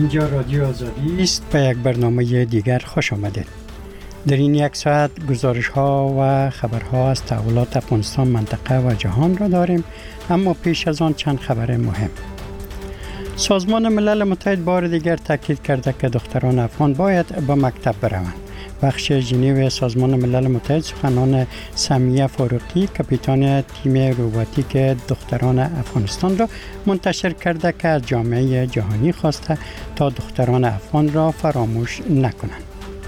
اینجا رادیو آزادی است. به یک برنامه دیگر خوش آمدید. در این یک ساعت گزارش ها و خبرها از تحولات افغانستان، منطقه و جهان را داریم، اما پیش از آن چند خبر مهم. سازمان ملل متحد بار دیگر تاکید کرده که دختران افغان باید به مکتب بروند. بخش ژنو سازمان ملل متحد سخنان سمیه فاروقی، کاپیتان تیم روباتیک دختران افغانستان را منتشر کرده که از جامعه جهانی خواسته تا دختران افغان را فراموش نکنند.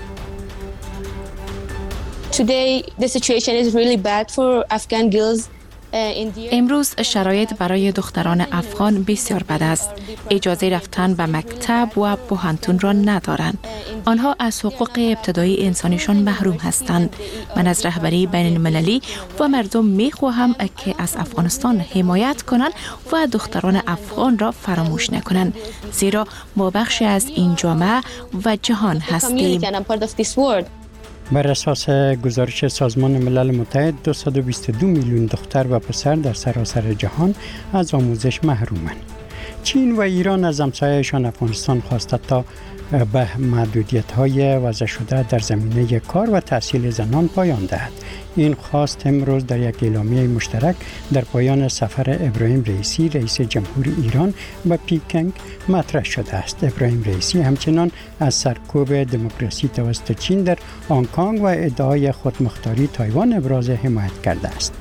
Today the situation is really bad for Afghan girls. امروز شرایط برای دختران افغان بسیار بد است. اجازه رفتن به مکتب و پوهنتون را ندارند. آنها از حقوق ابتدایی انسانیشان محروم هستند. من از رهبری بین المللی و مردم می خواهم که از افغانستان حمایت کنند و دختران افغان را فراموش نکنند، زیرا ما بخشی از این جامعه و جهان هستیم. بر اساس گزارش سازمان ملل متحد 222 میلیون دختر و پسر در سراسر جهان از آموزش محرومند. چین و ایران از همسایه‌شان افغانستان خواسته تا به محدودیت‌های وضع شده در زمینه کار و تحصیل زنان پایان دهد. این خواست امروز در یک اعلامیه مشترک در پایان سفر ابراهیم رئیسی رئیس جمهوری ایران به پیکنگ مطرح شده است. ابراهیم رئیسی همچنان از سرکوب دموکراسی توسط چین در هنگ کنگ و ادعای خودمختاری تایوان ابراز حمایت کرده است.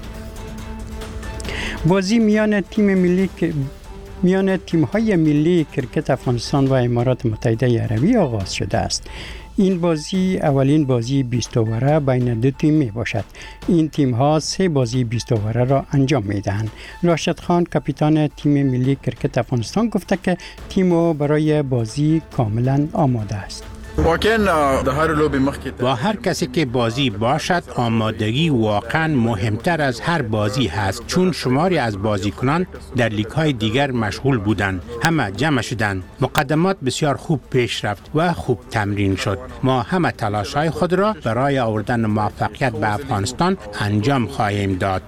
بازی میان تیم‌های ملی کرکت افغانستان و امارات متحده عربی آغاز شده است. این بازی اولین بازی 20 اووره بین دو تیم می باشد. این تیم‌ها 3 بازی 20 اووره را انجام می‌دهند. راشد خان، کاپیتان تیم ملی کرکت افغانستان، گفته که تیم برای بازی کاملا آماده است. با هر کسی که بازی باشد، آمادگی واقعا مهمتر از هر بازی هست، چون شماری از بازیکنان در لیگ‌های دیگر مشغول بودند. همه جمع شدند. مقدمات بسیار خوب پیش رفت و خوب تمرین شد. ما همه تلاش‌های خود را برای آوردن موفقیت به افغانستان انجام خواهیم داد.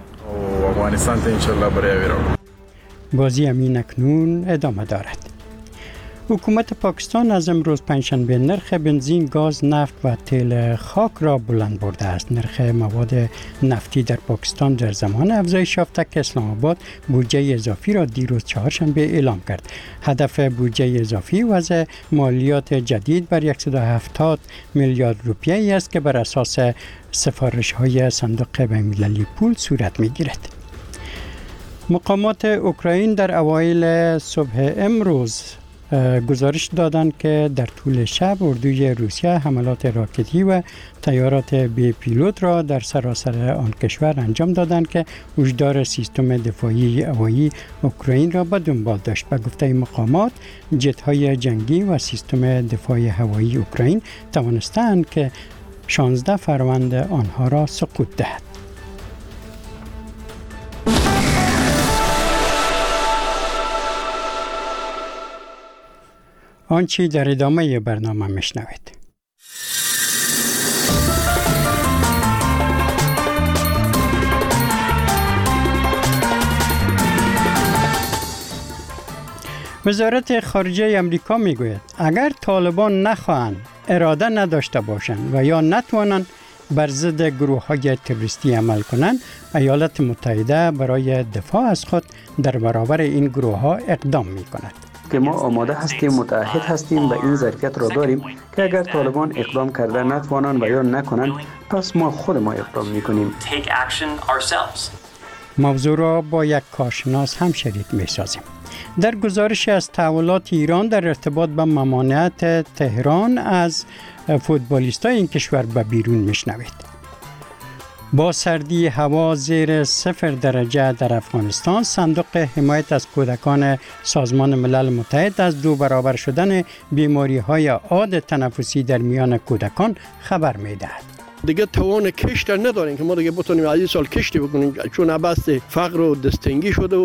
بازی همین اکنون ادامه دارد. حکومت پاکستان از امروز پنجشنبه نرخ بنزین، گاز، نفت و تیل خاک را بلند برده است. نرخ مواد نفتی در پاکستان در زمان افزایش یافته که اسلام آباد بودجه اضافی را دیروز چهارشنبه اعلام کرد. هدف بودجه اضافی وضع مالیات جدید بر 170 میلیارد روپیه است که بر اساس سفارش‌های صندوق بین‌المللی پول صورت می‌گیرد. مقامات اوکراین در اوایل صبح امروز گزارش دادند که در طول شب اردوی روسیه حملات راکتی و طیارات بی پیلوت را در سراسر آن کشور انجام دادند که هشدار سیستم دفاعی هوایی اوکراین را به دنبال داشت. به گفته مقامات، جت‌های جنگی و سیستم دفاعی هوایی اوکراین توانستند که 16 فروند آنها را سقوط دهد. آنچه در ادامه برنامه میشنوید. وزارت خارجه امریکا میگوید اگر طالبان نخواهند، اراده نداشته باشند و یا نتوانند بر ضد گروه‌های تروریستی عمل کنند، ایالات متحده برای دفاع از خود در برابر این گروه‌ها اقدام می‌کند. که ما آماده هستیم، متعهد هستیم و این ظرفیت را داریم که اگر طالبان اقدام کرده نتوانند و یا نکنند، پس ما خود ما اقدام میکنیم. موضوع را با یک کارشناس هم شریک میسازیم. در گزارشی از تحولات ایران در ارتباط به ممانعت تهران از فوتبالیستای این کشور به بیرون میشنوید. با سردی هوا زیر 0 درجه در افغانستان، صندوق حمایت از کودکان سازمان ملل متحد از 2 برابر شدن بیماری‌های عاد تنفسی در میان کودکان خبر می‌دهد. دیگه توان کشت نداریم که ما دیگه بتونیم از این سال کشتی بکنیم، چون عباس فقر و دستنگی شده.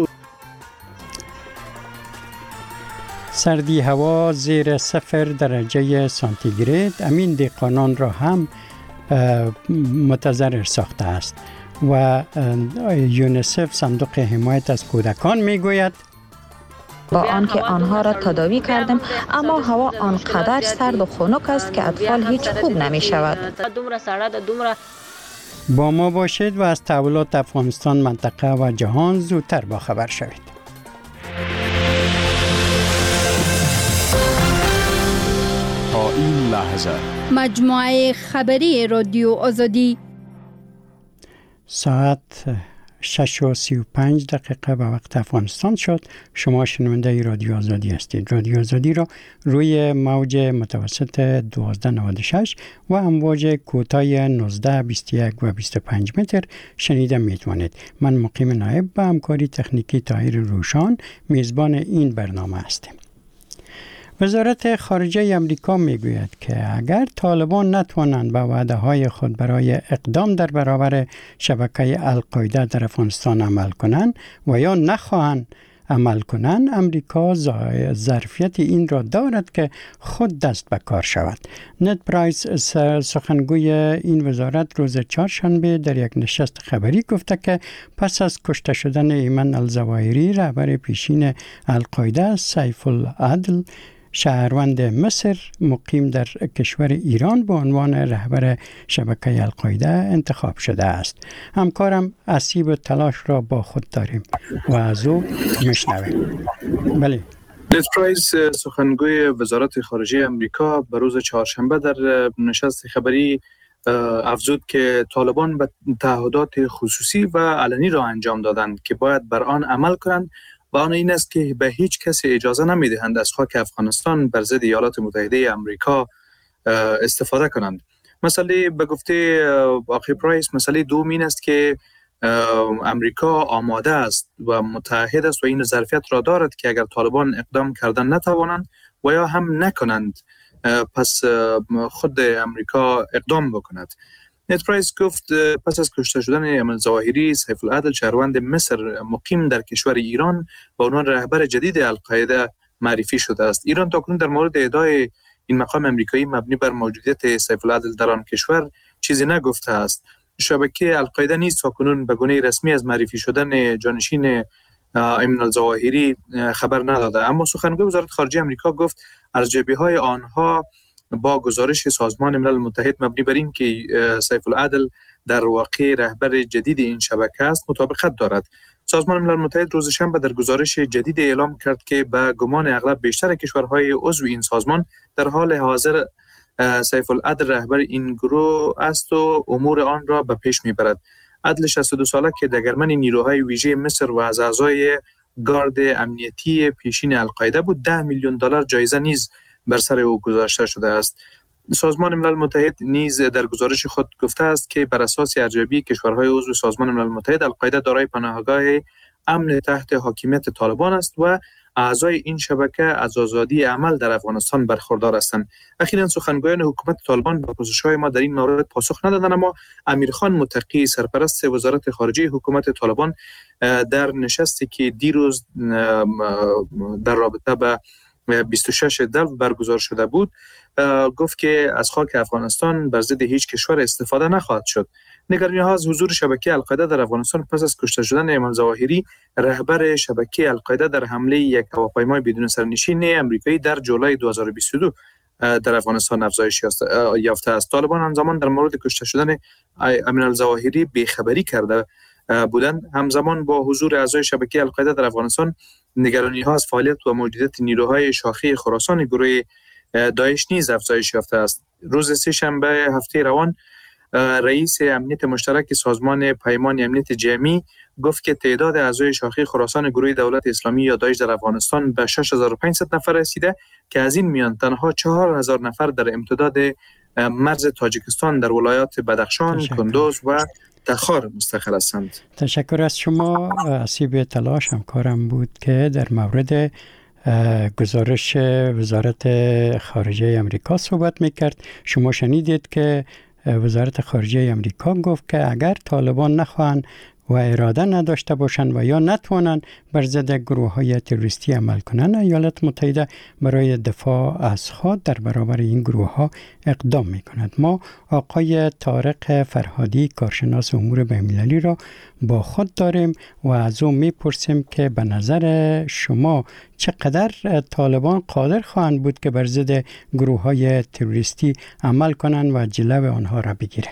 سردی هوا زیر 0 درجه سانتیگراد امین دهقانان را هم متضرر ساخته است و یونیسف صندوق حمایت از کودکان میگوید با آنکه آنها را تداوی کردیم، اما هوا آنقدر سرد و خنک است که اطفال هیچ خوب نمی شود. با ما باشید و از تحولات افغانستان، منطقه و جهان زودتر باخبر شوید. تا این لحظه مجموعه خبری رادیو آزادی ساعت 6:35 به وقت افغانستان شد. شما شنونده رادیو آزادی هستید. رادیو آزادی را روی موج متوسط 1296 و امواج کوتاه 19، 21 و 25 متر شنیده میتوانید. من مقیم نایب به همکاری تکنیکی طاهر روشان میزبان این برنامه هستم. وزارت خارجه امریکا میگوید که اگر طالبان نتوانند به وعده‌های خود برای اقدام در برابر شبکه القاعده در افغانستان عمل کنند و یا نخواهند عمل کنند، امریکا ظرفیت این را دارد که خود دست به کار شود. نت پرایس سخنگوی این وزارت روز چهارشنبه در یک نشست خبری گفته که پس از کشته شدن ایمن الظواهری رهبر پیشین القاعده، سیف العدل شهروند مصر مقیم در کشور ایران به عنوان رهبر شبکه القاعده انتخاب شده است. همکارم اسیب تلاش را با خود داریم و از او میشنویم. بله. نت پرایس سخنگوی وزارت خارجه امریکا به روز چهارشنبه در نشست خبری افزود که طالبان به تعهدات خصوصی و علنی را انجام دادند که باید بر آن عمل کنند و آن این است که به هیچ کسی اجازه نمی‌دهند از خاک افغانستان بر ضد ایالات متحده آمریکا استفاده کنند. مسئله به گفته آقای پرایس، مسئله دوم این است که امریکا آماده است و متحد است و این ظرفیت را دارد که اگر طالبان اقدام کردن نتوانند و یا هم نکنند، پس خود امریکا اقدام بکند. نت پرایس گفت پس از کشته شدن ایمن الظواهری، سیف العدل شهروند مصر مقیم در کشور ایران به عنوان رهبر جدید القاعده معرفی شده است. ایران تاکنون در مورد ادعای این مقام امریکایی مبنی بر موجودیت سیف العدل در آن کشور چیزی نگفته است. شبکه القاعده نیز تاکنون به گونه رسمی از معرفی شدن جانشین ایمن الظواهری خبر نداده، اما سخنگوی وزارت خارجه امریکا گفت ارزیابی‌های آنها با گزارش سازمان ملل متحد مبنی بر این که سیف العدل در واقع رهبر جدید این شبکه است مطابقت دارد. سازمان ملل متحد روز شنبه در گزارش جدید اعلام کرد که به گمان اغلب بیشتر کشورهای عضو این سازمان در حال حاضر سیف العدل رهبر این گروه است و امور آن را به پیش میبرد. عدل 62 ساله که دگرمن نیروهای ویژه مصر و از اعضای گارد امنیتی پیشین القاعده بود، $10 میلیون جایزه نیز بر سر او گذاشته شده است. سازمان ملل متحد نیز در گزارش خود گفته است که بر اساس ارزیابی کشورهای عضو سازمان ملل متحد، القاعده دارای پناهگاه امن تحت حاکمیت طالبان است و اعضای این شبکه از آزادی عمل در افغانستان برخوردار هستند. اخیراً سخنگویان حکومت طالبان به پرسش‌های ما در این مورد پاسخ ندادند، اما امیرخان متقی سرپرست وزارت خارجه حکومت طالبان در نشستی که دیروز در رابطه با 26 دلو برگزار شده بود گفت که از خاک افغانستان بر ضد هیچ کشور استفاده نخواهد شد. نگرانی‌ها از حضور شبکه القاعده در افغانستان پس از کشته شدن ایمن الظواهری رهبر شبکه القاعده در حمله یک هواپیمای بدون سرنشین آمریکایی در جولای 2022 در افغانستان افزایش یافته است. طالبان همزمان در مورد کشته شدن ایمن الظواهری بیخبری کرده بودند. همزمان با حضور اعضای شبکه القاعده در افغانستان، نگرانی‌ها از فعالیت و موجودیت نیروهای شاخه خراسان گروه داعش نیز افزایش یافته است. روز سه‌شنبه هفته روان رئیس امنیت مشترک سازمان پیمان امنیت جمعی گفت که تعداد اعضای شاخه خراسان گروه دولت اسلامی یا داعش در افغانستان به 6500 نفر رسیده که از این میان تنها 4000 نفر در امتداد مرز تاجیکستان در ولایات بدخشان، کندوز و تخار مستقر هستند. تشکر از شما. اسیب تلاش همکارم بود که در مورد گزارش وزارت خارجه امریکا صحبت میکرد. شما شنیدید که وزارت خارجه امریکا گفت که اگر طالبان نخواهند و اراده نداشته باشند و یا نتوانند بر ضد گروه‌های تروریستی عمل کنند، ایالات متحده برای دفاع از خود در برابر این گروه‌ها اقدام می‌کند. ما آقای طارق فرهادی کارشناس امور بین‌المللی را با خود داریم و از او می‌پرسیم که به نظر شما چقدر طالبان قادر خواهند بود که بر ضد گروه‌های تروریستی عمل کنند و جلو آنها را بگیرند؟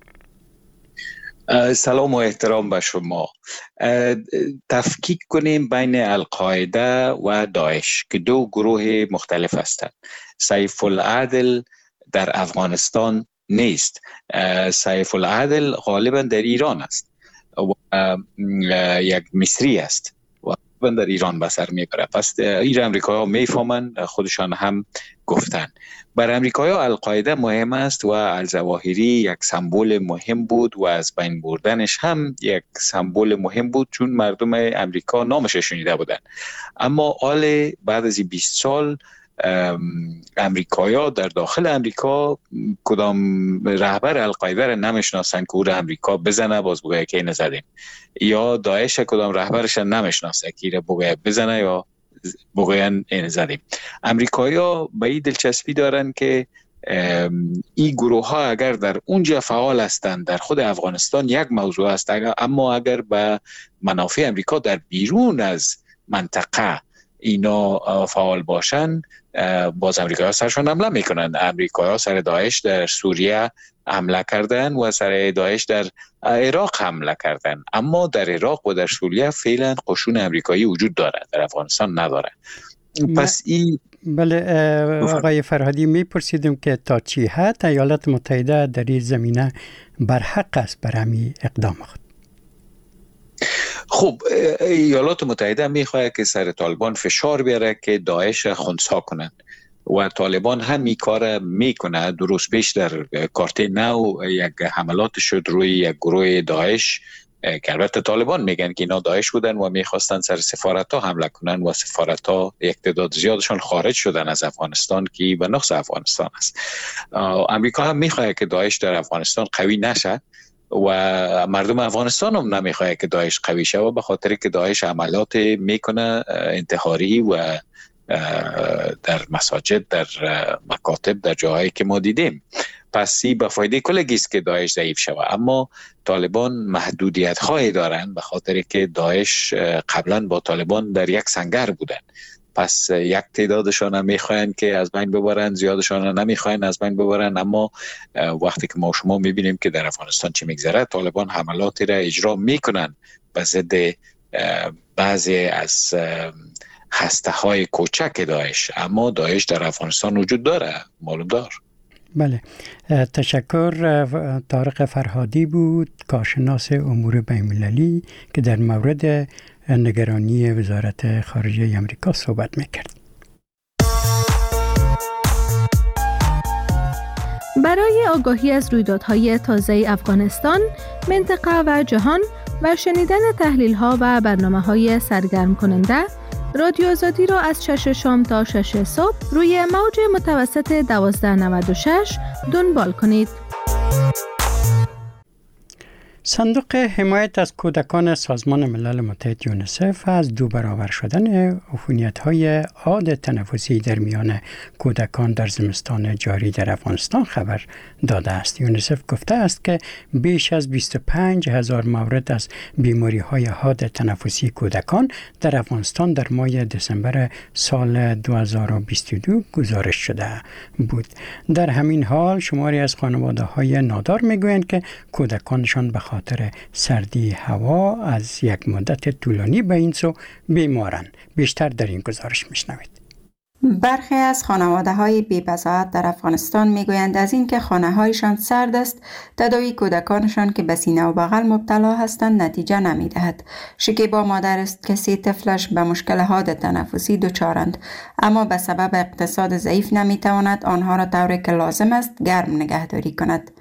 سلام و احترام به شما. تفکیک کنیم بین القاعده و داعش که دو گروه مختلف هستند. سیف العدل در افغانستان نیست. سیف العدل غالبا در ایران است و یک مصری است و در ایران به سر میبره. پس این امریکایی ها میفهمند، خودشان هم گفتن. بر امریکایی ها القاعده مهم است و الظواهری یک سمبل مهم بود و از بین بردنش هم یک سمبل مهم بود، چون مردم امریکا نامش شنیده بودن. اما حال بعد از 20 سال امریکایی‌ها در داخل امریکا کدام رهبر القاعده را نمیشناسن که او را امریکا بزنه باز بگه که اینو زدیم، یا داعش کدام رهبرش نمیشناسه که را بگه بزنه یا بگه اینو زدیم. امریکایی‌ها به این دلچسپی دارن که این گروه ها اگر در اونجا فعال هستند در خود افغانستان یک موضوع است، اما اگر به منافع امریکا در بیرون از منطقه اینا فعال باشن، باز امریکایی‌ها سرشون حمله میکنن. امریکایی‌ها سر داعش در سوریه حمله کردن و سر داعش در عراق حمله کردن، اما در عراق و در سوریه فعلا قشون امریکایی وجود داره، در افغانستان نداره. پس این بله آقای فرهادی میپرسیدم که تا چی حد ایالات متحده در این زمینه برحق است برای اقدام خود؟ خب ایالات متحده میخواد که سر طالبان فشار بیاره که داعش خنثی کنند و طالبان هم این کار میکنه. درست پیش در کارت نو یک حملات شد روی یک گروه داعش که البته طالبان میگن که اینا داعش بودن و میخواستن سر سفارت ها حمله کنن و سفارت ها یک تعداد زیادشان خارج شدن از افغانستان که به نقص افغانستان است. امریکا هم میخواد که داعش در افغانستان قوی نشه و مردم افغانستان هم نمیخواد که داعش قوی شه، و به خاطر که داعش عملات میکنه انتحاری و در مساجد، در مکاتب، در جاهایی که ما دیدیم. پس این به فایده کلگی است که داعش ضعیف شود، اما طالبان محدودیت هایی دارن به خاطر که داعش قبلا با طالبان در یک سنگر بودن. پس یک تعدادشان هم میخواین که از بین ببرن، زیادشان هم نمیخواین از بین ببرن. اما وقتی که ما شما میبینیم که در افغانستان چی میگذره، طالبان حملاتی را اجرا میکنن به ضد بعضی از هسته های کوچک داعش، اما داعش در افغانستان وجود داره، معلوم دار. بله، تشکر. طارق فرهادی بود، کارشناس امور بین‌المللی که در مورد نگرانی وزارت خارجه آمریکا صحبت میکرد. برای آگاهی از رویدادهای تازه افغانستان، منطقه و جهان و شنیدن تحلیل‌ها و برنامه‌های سرگرم کننده، رادیو آزادی را از 6 شام تا 6 صبح روی موج متوسط 1296 دنبال کنید. صندوق حمایت از کودکان سازمان ملل متحد یونیسف از 2 برابر شدن عفونیت‌های عاد تنفسی در میان کودکان در زمستان جاری در افغانستان خبر داده است. یونیسف گفته است که بیش از 25,000 مورد از بیماری‌های عاد تنفسی کودکان در افغانستان در ماه دسامبر سال 2022 گزارش شده بود. در همین حال شماری از خانواده‌های نادار می‌گویند که کودکانشان به خاطر سردی هوا از یک مدت طولانی به این سو بیمارند. بیشتر در این گزارش میشنوید. برخی از خانواده‌های بی‌بضاعت در افغانستان میگویند از اینکه خانه‌هایشان سرد است، تداوی کودکانشان که به سینه و بغل مبتلا هستند نتیجه نمی‌دهد. شکیبا مادر است که 3 طفلش به مشکل حاد تنفسی دچارند، اما به سبب اقتصاد ضعیف نمی‌تواند آنها را طوری که لازم است گرم نگهداری کند.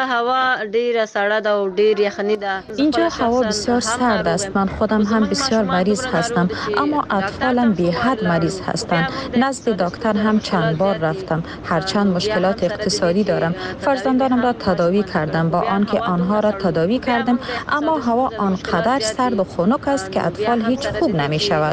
اینجا هوا بسیار سرد است. من خودم هم بسیار مریض هستم، اما اطفالم بی حد مریض هستند. نزد دکتر هم چند بار رفتم. هرچند مشکلات اقتصادی دارم، فرزندانم را تداوی کردم. با آنکه آنها را تداوی کردم، اما هوا آنقدر سرد و خنک است که اطفال هیچ خوب نمی شود.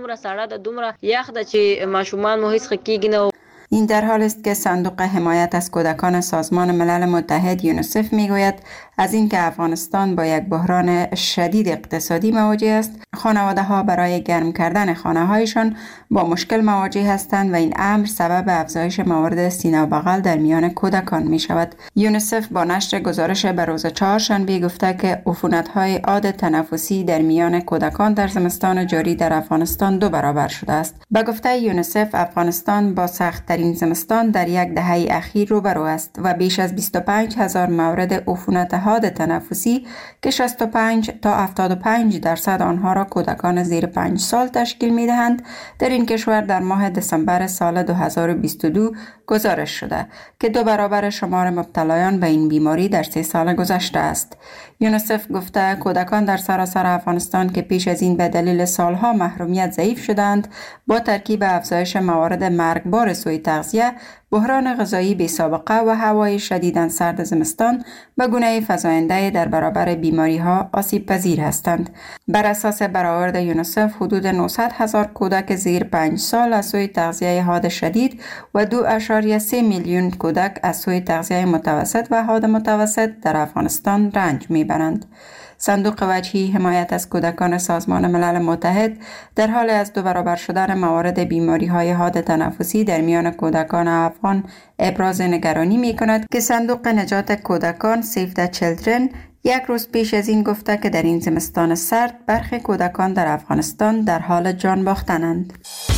این در حال است که صندوق حمایت از کودکان سازمان ملل متحد یونیسف میگوید از اینکه افغانستان با یک بحران شدید اقتصادی مواجه است، خانواده ها برای گرم کردن خانه هایشان با مشکل مواجه هستند و این امر سبب افزایش موارد سینه و بغل در میان کودکان می شود. یونیسف با نشر گزارش به روز چهارشنبه گفته که عفونت های عاد تنفسی در میان کودکان در زمستان جاری در افغانستان 2 برابر شده است. به گفته یونیسف، افغانستان با سخت‌ترین زمستان در یک دهه اخیر روبرو است و بیش از 25,000 مورد عفونت حاد تنفسی که 65 تا 75% آنها را کودکان زیر 5 سال تشکیل می دهند در این کشور در ماه دسامبر سال 2022 گزارش شده که 2 برابر شمار مبتلایان به این بیماری در 3 سال گذشته است. یونیسف گفته کودکان در سراسر افغانستان که پیش از این به دلیل سالها محرومیت ضعیف شدند، با ترکیب افزایش موارد مرگبار سوء تغذیه، بحران غذایی بی سابقه و هوای شدیداً سرد زمستان به گونه فزاینده در برابر بیماری ها آسیب پذیر هستند. بر اساس برآورد یونیسف، حدود 900,000 کودک زیر 5 سال از سوء تغذیه حاد شدید و 2.3 میلیون کودک از سوء تغذیه متوسط و حاد متوسط در افغانستان رنج میبرند. صندوق وجهی حمایت از کودکان سازمان ملل متحد در حال از 2 برابر شدن موارد بیماری های حاد تنفسی در میان کودکان افغان ابراز نگرانی می کند که صندوق نجات کودکان Save the Children یک روز پیش از این گفته که در این زمستان سرد برخی کودکان در افغانستان در حال جان باختنند.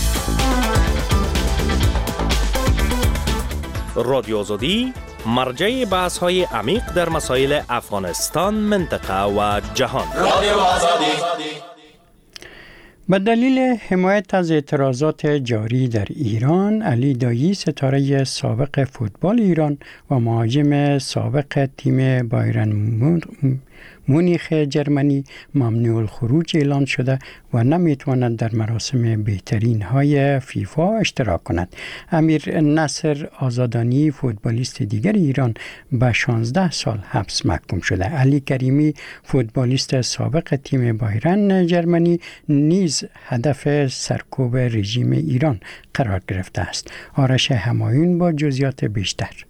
رادیو آزادی مرجع بحث‌های عمیق در مسائل افغانستان، منطقه و جهان. رادیو آزادی. به دلیل حمایت از اعتراضات جاری در ایران، علی دایی ستاره سابق فوتبال ایران و مهاجم سابق تیم بایرن مونیخ جرمنی ممنوع الخروج اعلان شده و نمیتواند در مراسم بهترین های فیفا اشتراک کند. امیر نصر آزادانی فوتبالیست دیگر ایران به 16 سال حبس محکوم شده. علی کریمی فوتبالیست سابق تیم بایرن جرمنی نیز هدف سرکوب رژیم ایران قرار گرفته است. آرش همایون با جزئیات بیشتر.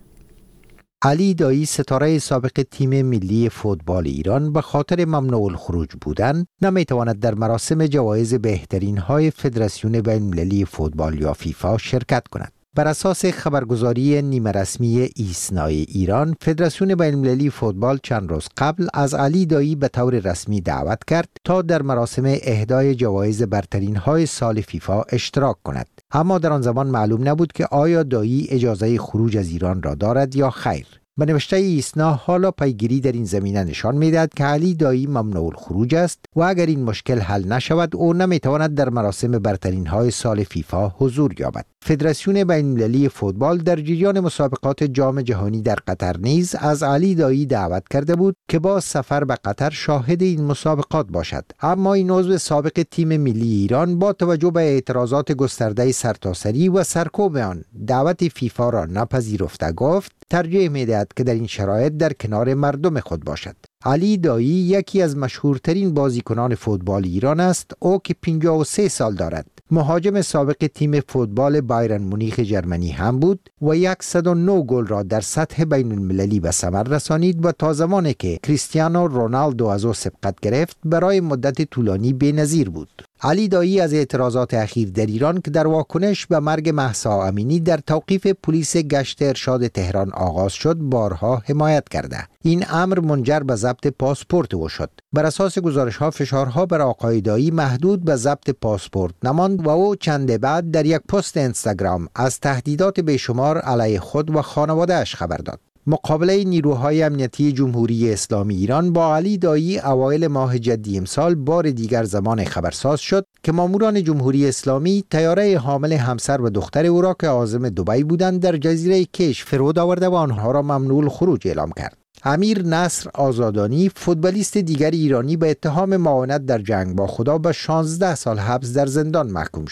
علی دایی ستاره سابق تیم ملی فوتبال ایران به خاطر ممنوع الخروج بودن نمیتواند در مراسم جوایز بهترین های فدراسیون بین‌المللی فوتبال یا فیفا شرکت کند. بر اساس خبرگزاری نیمه رسمی ایسنای ایران، فدراسیون بین‌المللی فوتبال چند روز قبل از علی دایی به طور رسمی دعوت کرد تا در مراسم اهدای جوایز برترین های سال فیفا اشتراک کند. اما در آن زمان معلوم نبود که آیا دایی اجازه خروج از ایران را دارد یا خیر. به نوشته ایسنا، حالا پیگیری در این زمینه نشان می‌دهد که علی دایی ممنوع الخروج است و اگر این مشکل حل نشود او نمیتواند در مراسم برترین های سال فیفا حضور یابد. فدراسیون بین‌المللی فوتبال در جریان مسابقات جام جهانی در قطر نیز از علی دایی دعوت کرده بود که با سفر به قطر شاهد این مسابقات باشد، اما این عضو سابق تیم ملی ایران با توجه به اعتراضات گسترده سرتاسری و سرکوب آن دعوت فیفا را نپذیرفته گفت ترجیح می‌دهد که در این شرایط در کنار مردم خود باشد. علی دایی یکی از مشهورترین بازیکنان فوتبال ایران است. او که 53 سال دارد، مهاجم سابق تیم فوتبال بایرن مونیخ جرمنی هم بود و 109 گل را در سطح بین المللی به ثمر رسانید و تا زمانی که کریستیانو رونالدو از او سبقت گرفت برای مدت طولانی بی‌نظیر بود. علی دایی از اعتراضات اخیر در ایران که در واکنش به مرگ مهسا امینی در توقیف پلیس گشت ارشاد تهران آغاز شد بارها حمایت کرده. این امر منجر به ضبط پاسپورت او شد. بر اساس گزارش‌ها فشارها بر آقای دایی محدود به ضبط پاسپورت نماند و او چند بعد در یک پست اینستاگرام از تهدیدات بیشمار علیه خود و خانواده‌اش خبر داد. مقابله نیروهای امنیتی جمهوری اسلامی ایران با علی دایی اوایل ماه جدی امسال بار دیگر زمان خبرساز شد که ماموران جمهوری اسلامی طیاره حامل همسر و دختر او را که عازم دبی بودند در جزیره کش فرود آورده و آنها را ممنوع الخروج اعلام کرد. امیر نصر آزادانی فوتبالیست دیگر ایرانی به اتهام معاونت در جنگ با خدا به 16 سال حبس در زندان محکوم شده.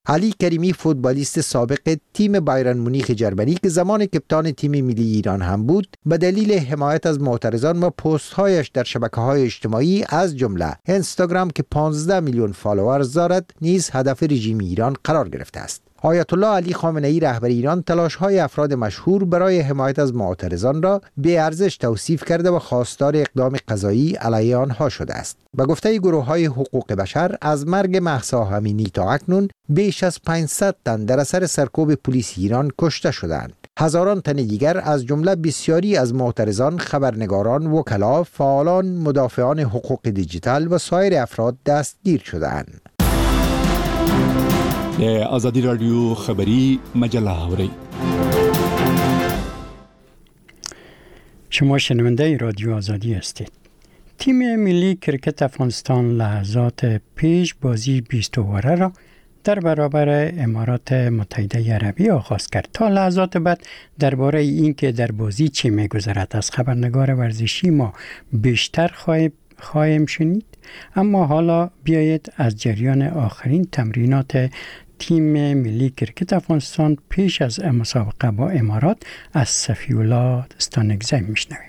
علی کریمی فوتبالیست سابق تیم بایرن مونیخ جرمنی که زمان کپتان تیم ملی ایران هم بود، به دلیل حمایت از معترضان و پست‌هایش در شبکه‌های اجتماعی از جمله اینستاگرام که 15 میلیون فالوورز دارد، نیز هدف رژیم ایران قرار گرفته است. آیت الله علی خامنه‌ای رهبر ایران تلاش‌های افراد مشهور برای حمایت از معترضان را بی ارزش توصیف کرده و خواستار اقدام قضایی علیه آنها شده است. به گفته گروه‌های حقوق بشر، از مرگ مهسا امینی تا اکنون بیش از 500 تن در اثر سرکوب پلیس ایران کشته شدند. هزاران تن دیگر از جمله بسیاری از معترضان، خبرنگاران، وکلا، فعالان، مدافعان حقوق دیجیتال و سایر افراد دستگیر شدند. آزادی رادیو خبری مجله هوری. شما شنونده رادیو آزادی هستید. تیم ملی کرکت افغانستان لحظات پیش بازی 20 اووره را در برابر امارات متحده عربی آغاز کرد. تا لحظات بعد درباره اینکه در بازی چه می‌گذرد از خبرنگار ورزشی ما بیشتر خواهیم شنید. اما حالا بیایید از جریان آخرین تمرینات تیم ملی کرکت افغانستان پیش از مسابقه با امارات از صفی‌الله دستانگزی میشنویم.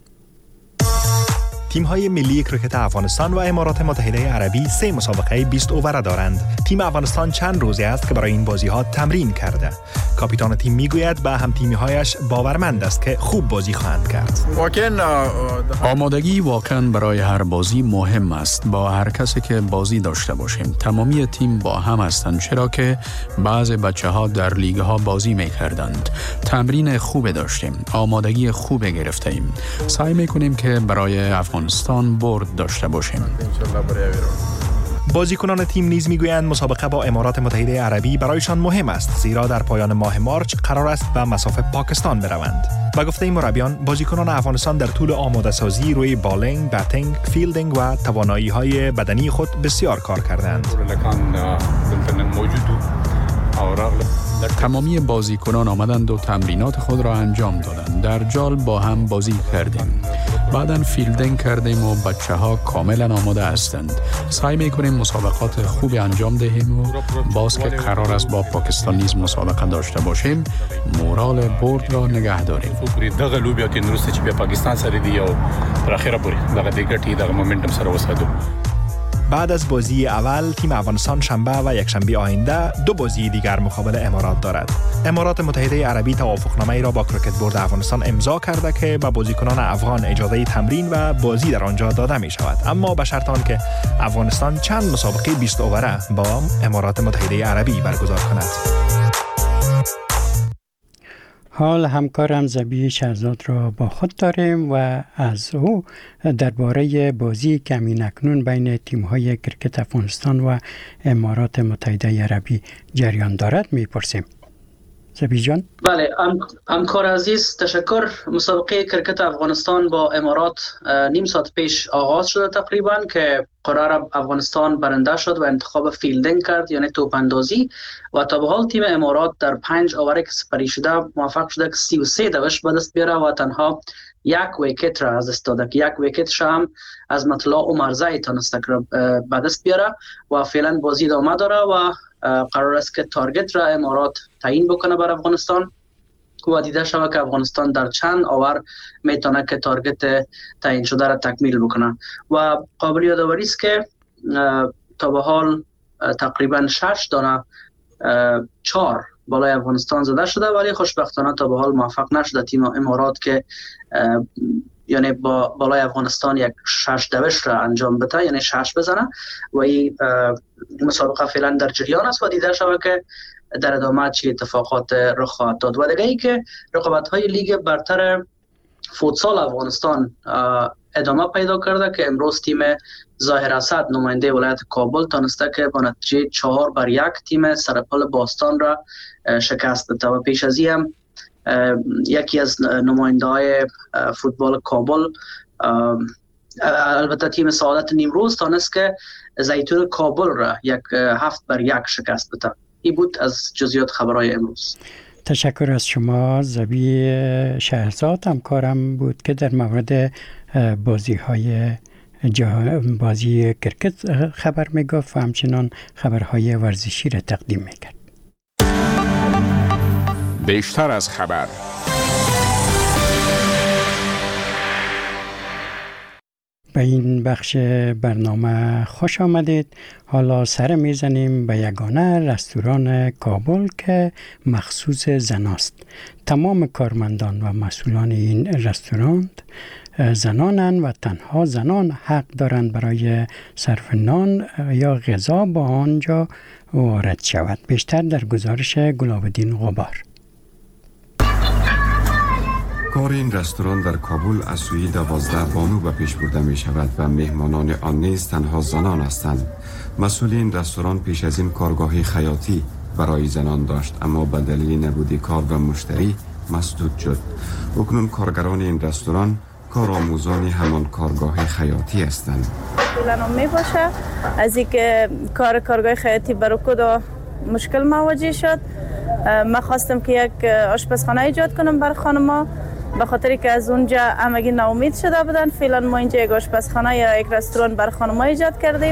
تیم‌های ملی کرکت افغانستان و امارات متحده عربی 3 مسابقه 20 اووره دارند. تیم افغانستان چند روزی است که برای این بازی‌ها تمرین کرده. کاپیتان تیم میگوید به هم تیمی‌هایش باورمند است که خوب بازی خواهند کرد. آمادگی واقعا برای هر بازی مهم است. با هر کسی که بازی داشته باشیم. تمامی تیم با هم هستند، چرا که بعضی بچه‌ها در لیگ‌ها بازی می‌کردند. تمرین خوب داشتیم. آمادگی خوب گرفتیم. سعی می‌کنیم که برای افغانستان برد داشته باشیم. بازیکنان تیم نیز میگویند مسابقه با امارات متحده عربی برایشان مهم است، زیرا در پایان ماه مارچ قرار است به مسافه پاکستان بروند. به گفته مربیان، بازیکنان افغانستان در طول آماده سازی روی بالینگ، باتینگ، فیلدینگ و توانایی‌های بدنی خود بسیار کار کردند. تمامی بازیکنان آمدند و تمرینات خود را انجام دادند. در جال با هم بازی کردیم. بعداً فیلدینگ کردیم و بچه‌ها کاملا آماده هستند. سعی می‌کنیم مسابقات خوبی انجام دهیم و باز که قرار است با پاکستان نیز مسابقه داشته باشیم، مورال برد را نگه داریم. دغه لوبیا کې نورسته چې په پاکستان سره دی او تر اخره پورې دغه د ګټي دغه مومنټم سره وساتو. بعد از بازی اول تیم افغانستان شنبه و یکشنبه آینده 2 بازی دیگر مقابل امارات دارد. امارات متحده عربی توافقنامه‌ای را با کریکت بورد افغانستان امضا کرده که به بازیکنان افغان اجازه تمرین و بازی در آنجا داده می شود، اما به شرط آنکه افغانستان چند مسابقه 20 اووره با امارات متحده عربی برگزار کند. حال همکارم زبی شهزاد را با خود داریم و از او درباره بازی که اکنون بین تیم‌های کرکت افغانستان و امارات متحده عربی جریان دارد میپرسیم. زبی جان. بله، همکار عزیز تشکر. مسابقه کرکت افغانستان با امارات نیم ساعت پیش آغاز شده تقریبا که قرار افغانستان برنده شد و انتخاب فیلدینگ کرد، یعنی توپ اندازی، و تا به حال تیم امارات در 5 اوور که سپری شده موفق شده که 33 دوش به دست بیاره و تنها 1 ویکت را از دست داده که 1 ویکت هم از مطلع عمرزی تونسته به دست بیاره و فعلا بازی ادامه داره و قرار است که تارگت را امارات تعیین بکنه بر افغانستان و دیده شود که افغانستان در چند اوور میتونه که تارگت تعیین شده را تکمیل بکنه. و قابل یادآوری است که تا به حال تقریبا 6 دانه 4 بالای افغانستان زده شده، ولی خوشبختانه تا به حال موفق نشده تیم امارات که یعنی با بالای افغانستان یک 6 دوش را انجام بده، یعنی 6 بزنه و این مسابقه فعلا در جریان است و دیده شود که در ادامه چه اتفاقات رخ خواهد داد. و دیگه ای که رقابت‌های لیگ برتر فوتسال افغانستان ادامه پیدا کرده که امروز تیم ظاهر اسد نماینده ولایت کابل تونسته که با نتیجه 4-1 تیم سرپل باستان را شکست بده و پیش از این یکی از نماینده‌های فوتبال کابل البته تیم سعادت نیمروز تونست که زیتون کابل را 7-1 شکست بده. این بود از جزئیات خبرهای امروز. تشکر از شما. زبی شهرزاد همکارم بود که در مورد بازی‌های بازی کرکت خبر میگفت و همچنان خبرهای ورزشی را تقدیم میکرد. بیشتر از خبر. به این بخش برنامه خوش آمدید. حالا سر میزنیم به یگانه رستوران کابل که مخصوص زناست. تمام کارمندان و مسئولان این رستوران زنانند و تنها زنان حق دارند برای صرف نان یا غذا با آنجا وارد شود. بیشتر در گزارش گلاب‌الدین غبار. کار این رستوران در کابل از سوی 12 بانو به پیش برده می شود و مهمانان آن نیز تنها زنان هستند. مسئول این رستوران پیش از این کارگاهی خیاطی برای زنان داشت، اما به دلیل نبود کار و مشتری مسدود شد. اکنون کارگران این رستوران کارآموزان همان کارگاه خیاطی هستند. فعلا می باشه از اینکه کارگاه خیاطی برای کدا مشکل مواجه شد. من خواستم که یک آشپزخانه ایجاد کنم برای خانم‌ها، به خاطری که از اونجا همگی ناامید شده بودن. فعلا ما اینجا یک آشپزخانه یا یک رستوران برای خانم‌ها ایجاد کردیم.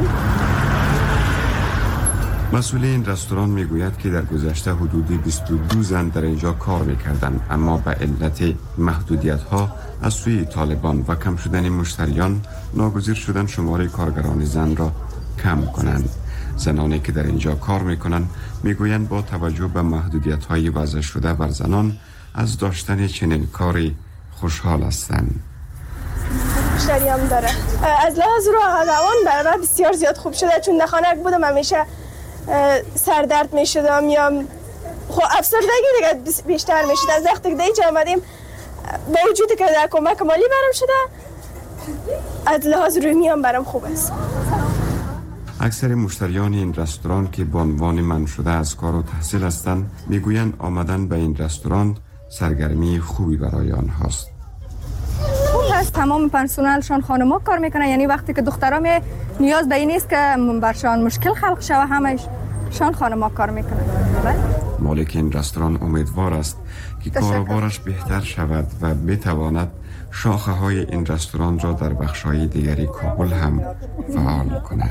مسئول این رستوران میگوید که در گذشته حدودی 22 زن در اینجا کار میکردند، اما به علت محدودیت‌ها از سوی طالبان و کم شدن مشتریان ناگزیر شدن شماره کارگران زن را کم کنند. زنانی که در اینجا کار میکنند میگویند با توجه به محدودیت‌های وضع شده بر زنان از داشتن چنین کاری خوشحال هستند. مشتری هم داره. از لحاظ روان برای بسیار زیاد خوب شده، چون در خانه بودم همیشه سردرد میشدم یا افسردگی دیگه بیشتر میشد. از وقتی که دیگه آمدیم با وجودی که در کمک مالی برام شده، از لحاظ روحی هم برام خوب است. اکثر مشتریان این رستوران که به عنوان من شده از کار و تحصیل هستند میگویند آمدن به این رستوران سرگرمی خوبی برای آنهاست. خوب هست، تمام پرسنلشان خانم‌ها کار میکنن، یعنی وقتی که دخترام نیاز به این نیست که برشان مشکل خلق شوه، همشان خانم‌ها کار میکنن. مالک این رستوران امیدوار است که کاروبارش بهتر شود و بتواند شاخه‌های این رستوران را در بخش‌های دیگری کابل هم فعال کند.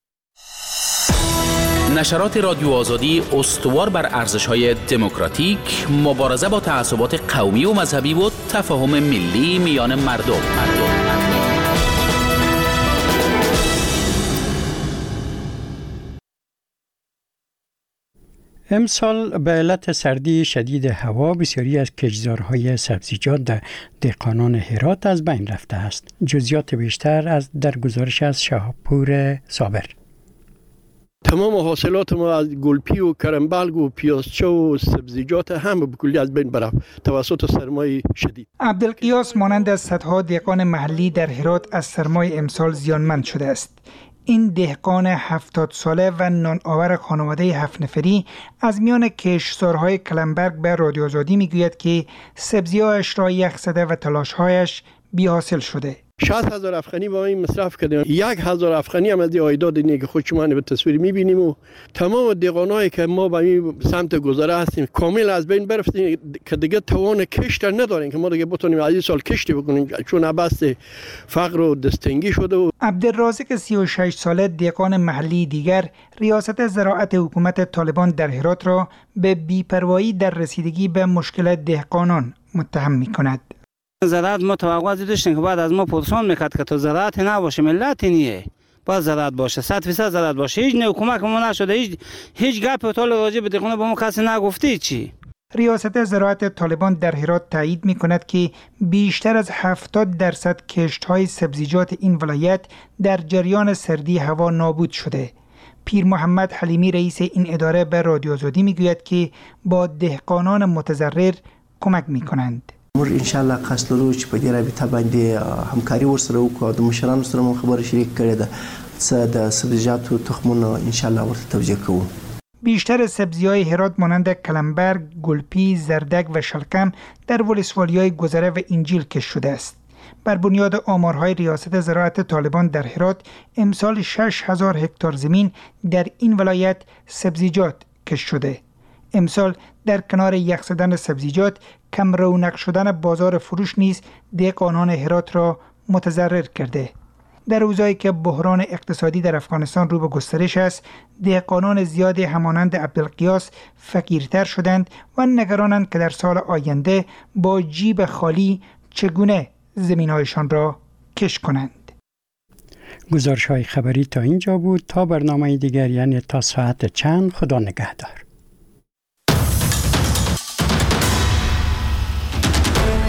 نشرات رادیو آزادی استوار بر ارزش‌های دموکراتیک، مبارزه با تعصبات قومی و مذهبی و تفاهم ملی میان مردم. امسال به علت سردی شدید هوا بسیاری از کشتزارهای سبزیجات در دهقانان هرات از بین رفته است. جزئیات بیشتر از در گزارش از شهاب‌پور صابر. تمام حاصلات ما از گلپی و کرمبلگ و پیازچه و سبزیجات همه بکلی از بین برفت توسط سرمای شدید. عبدالقیاس مانند از صدها دهقان محلی در هرات از سرمای امسال زیانمند شده است. این دهقان 70 ساله و نان‌آور خانواده 7 نفری از میان کشتزارهای کلمبرگ به رادیو آزادی میگوید که سبزی‌هایش را یخ زده و تلاش‌هایش بی‌حاصل شده. 60,000 افغانی با این مصرف کردیم. 1,000 افغانی هم از ایداد اینه که خود شما به تصویر می‌بینیم و تمام دهقانایی که ما به این سمت گذره هستیم کامل از بین برفتیم که دیگه توان کشت نداریم که ما دیگه بتونیم از این سال کشتی بکنیم، چون بس فقر و دستنگی شده. و عبدالرازق 36 ساله دهقان محلی دیگر ریاست زراعت حکومت طالبان در هرات را به بی‌پروایی در رسیدگی به مشکل دهقانان متهم می‌کند. زراعت ما توقع داشتیم که بعد از ما پرسان میکرد که تو زراعت نباشه ملت نیه، باید زراعت باشه، 100% زراعت باشه. هیچ نه کمک ما نشده، هیچ گپ طول راجع به دهقان با ما کسی نگفته. چی ریاست زراعت طالبان در هرات تایید میکند که بیشتر از 70% کشت‌های سبزیجات این ولایت در جریان سردی هوا نابود شده. پیر محمد حلیمی رئیس این اداره به رادیو آزادی میگوید که با دهقانان متضرر کمک میکنند. موږ ان شاء الله قصد لرو چې په دې رابطه باندې همکاري ورسره وکړو. د مشرانو سره مو خبره شریک کړې ده، څه د سبزیجاتو تخمونه ان شاء الله ورته توجیه کوو. بیشتر سبزی‌های هرات مانند کلمبرگ، گلپی، زردک و شلکم در ولسوالی‌های گذره و انجیل کشت شده است. بر بنیاد آمارهای ریاست زراعت طالبان در هرات امسال 6,000 هکتار زمین در این ولایت سبزیجات کشت شده. امسال در کنار یخ زدن سبزیجات کم رونق شدن بازار فروش نیز دهقانان هرات را متضرر کرده. در اوضاعی که بحران اقتصادی در افغانستان رو به گسترش است، دهقانان زیادی همانند عبدالقیاس فقیرتر شدند و نگرانند که در سال آینده با جیب خالی چگونه زمین‌هایشان را کش کنند. گزارش‌های خبری تا اینجا بود. تا برنامه دیگر، یعنی تا ساعت چند، خدا نگهدار.